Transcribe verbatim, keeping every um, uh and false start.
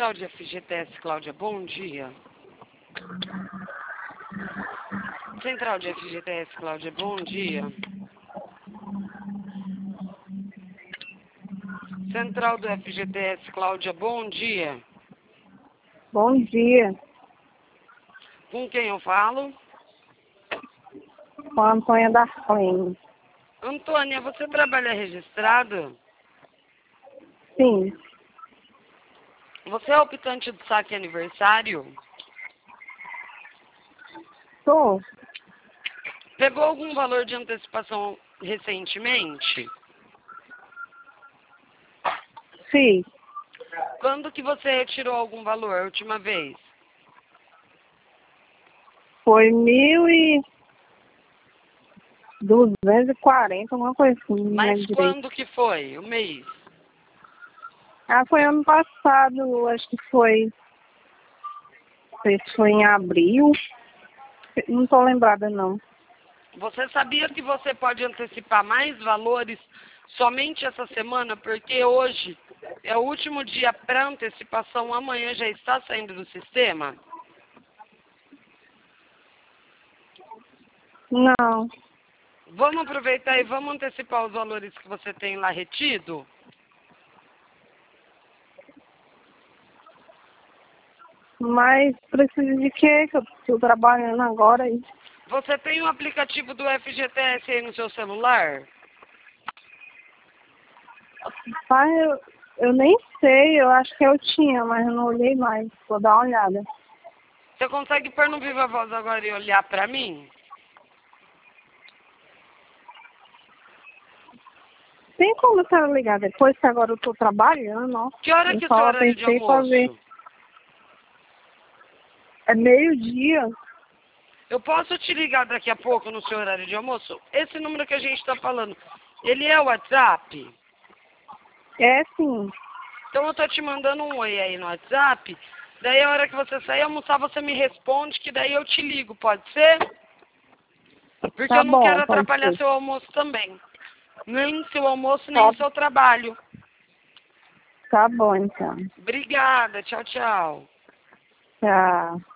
Central de F G T S, Cláudia, bom dia. Central de F G T S, Cláudia, bom dia. Central do F G T S, Cláudia, bom dia. Bom dia. Com quem eu falo? Com a Antônia Darlene. Antônia, você trabalha registrado? Sim. Você é optante do saque aniversário? Sou. Pegou algum valor de antecipação recentemente? Sim. Quando que você retirou algum valor a última vez? Foi mil e duzentos e quarenta, alguma coisa assim. Não Mas lembro direito. quando que foi? O mês? Ah, foi ano passado, acho que foi. Não sei se foi em abril. Não tô lembrada, não. Você sabia que você pode antecipar mais valores somente essa semana? Porque hoje é o último dia para antecipação, amanhã já está saindo do sistema? Não. Vamos aproveitar e vamos antecipar os valores que você tem lá retido? Mas precisa de quê? Que eu tô trabalhando agora aí. Você tem o aplicativo do F G T S aí no seu celular? Pai, eu, eu nem sei, eu acho que eu tinha, mas eu não olhei mais. Vou dar uma olhada. Você consegue pôr no Viva Voz agora e olhar para mim? Tem como eu estar ligada depois que agora eu tô trabalhando, ó. Que hora Eu que é o seu só horário de pensei em fazer. almoço? É meio-dia. Eu posso te ligar daqui a pouco no seu horário de almoço? Esse número que a gente está falando, ele é o WhatsApp? É sim. Então eu tô te mandando um oi aí no WhatsApp. Daí a hora que você sair almoçar, você me responde, que daí eu te ligo, pode ser? Porque Tá eu não bom, quero pode atrapalhar ser. seu almoço também. Nem seu almoço, nem Tá, o seu trabalho. tá bom, então. Obrigada, tchau, tchau. Tchau.